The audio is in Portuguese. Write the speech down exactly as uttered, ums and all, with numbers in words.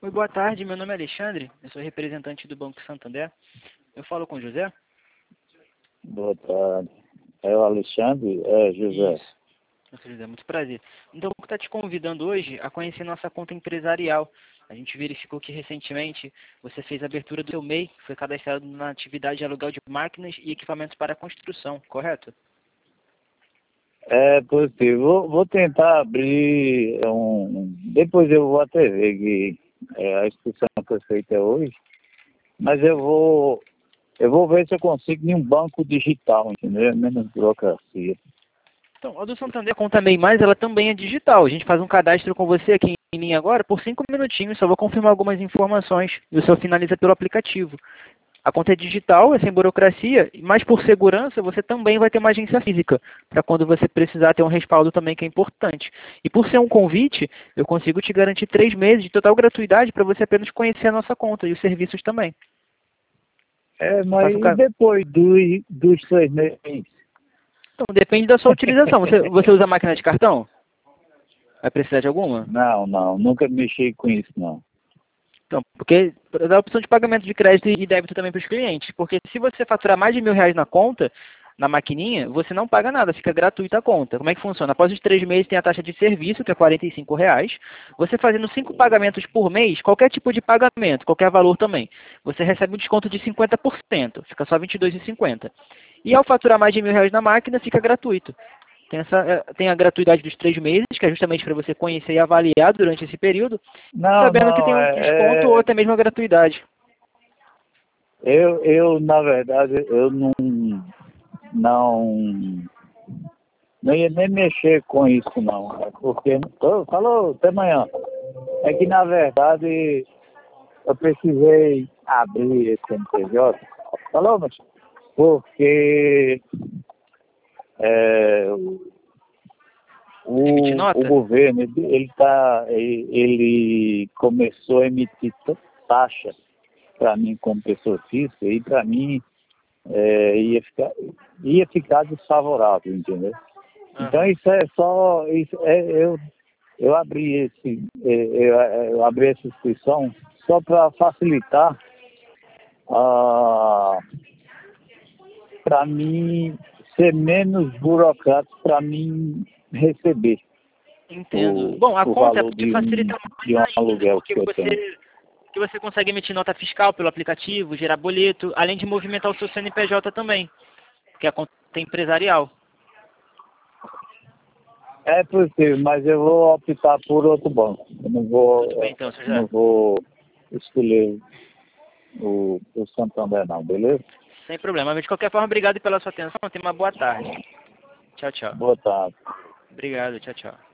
Oi, boa tarde. Meu nome é Alexandre, eu sou representante do Banco Santander. Eu falo com o José? Boa tarde. É o Alexandre? É, José. Isso. Doutor José, muito prazer. Então, eu estou te convidando hoje a conhecer nossa conta empresarial. A gente verificou que recentemente você fez a abertura do seu M E I, foi cadastrado na atividade de aluguel de máquinas e equipamentos para construção, correto? É positivo. Vou, vou tentar abrir um... Depois eu vou até ver que é, a inscrição foi feita hoje, mas eu vou... Eu vou ver se eu consigo em um banco digital, entendeu? Menos burocracia. Então, a do Santander, a conta M E I Mais, ela também é digital. A gente faz um cadastro com você aqui em linha agora por cinco minutinhos, só vou confirmar algumas informações e o seu finaliza pelo aplicativo. A conta é digital, é sem burocracia, mas por segurança você também vai ter uma agência física, para quando você precisar ter um respaldo também que é importante. E por ser um convite, eu consigo te garantir três meses de total gratuidade para você apenas conhecer a nossa conta e os serviços também. É, Eu faço mas um e ca- depois dos, dos três meses? Então, depende da sua utilização. Você, você usa máquina de cartão? Vai precisar de alguma? Não, não. Nunca mexi com isso, não. Então, porque dá a opção de pagamento de crédito e débito também para os clientes. Porque se você faturar mais de mil reais na conta, na maquininha, você não paga nada, fica gratuita a conta. Como é que funciona? Após os três meses tem a taxa de serviço, que é quarenta e cinco reais. Você fazendo cinco pagamentos por mês, qualquer tipo de pagamento, qualquer valor também, você recebe um desconto de cinquenta por cento, fica só vinte e dois reais e cinquenta centavos. E ao faturar mais de mil reais na máquina, fica gratuito. Tem, essa, eh, tem a gratuidade dos três meses, que é justamente para você conhecer e avaliar durante esse período, Não, sabendo que tem não. um desconto ou É, é, até mesmo a gratuidade. eu, eu, na verdade, eu não... Não... Não ia nem mexer com isso, não. É porque... Ô, falou, até amanhã. É que, na verdade, eu precisei abrir esse C N P J. Falou, mas... Porque é, Emitir o, o nota? governo, ele, ele, tá, ele, ele começou a emitir ta- taxa para mim como pessoa física e para mim é, ia, ficar, ia ficar desfavorável, entendeu? Então Aham. isso é só, isso é, eu, eu abri esse, é, eu, eu abri essa inscrição só para facilitar a para mim ser menos burocrático para mim receber Entendo. o, Bom, a o conta é valor para te de um, facilitar mais de um ainda, aluguel porque que eu tenho. você, que você consegue emitir nota fiscal pelo aplicativo, gerar boleto, além de movimentar o seu C N P J também, porque a conta é empresarial. É possível, mas eu vou optar por outro banco. Eu não vou, Tudo bem então, seu José? não vou escolher o, o Santander não, beleza? Sem problema. Mas de qualquer forma, obrigado pela sua atenção. Tenha uma boa tarde. Tchau, tchau. Boa tarde. Obrigado, tchau, tchau.